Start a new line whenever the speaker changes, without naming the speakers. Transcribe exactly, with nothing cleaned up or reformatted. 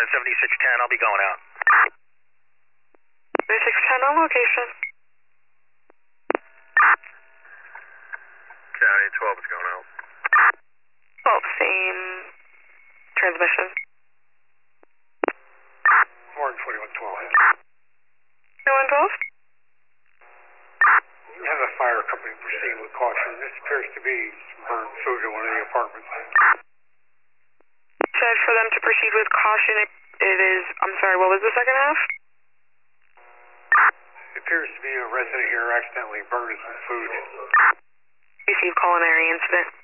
seventy-six ten, I'll be going out.
seventy-six ten on location.
County twelve is going out.
twelve, same transmission.
Warren twenty-one twelve.
twenty-one twelve?
You have a fire company proceeding with caution. This appears to be burnt food in one of the apartments.
Said for them to proceed with caution. It, it is, I'm sorry, what was the second half?
It appears to be a resident here accidentally burned some food.
Received culinary incident.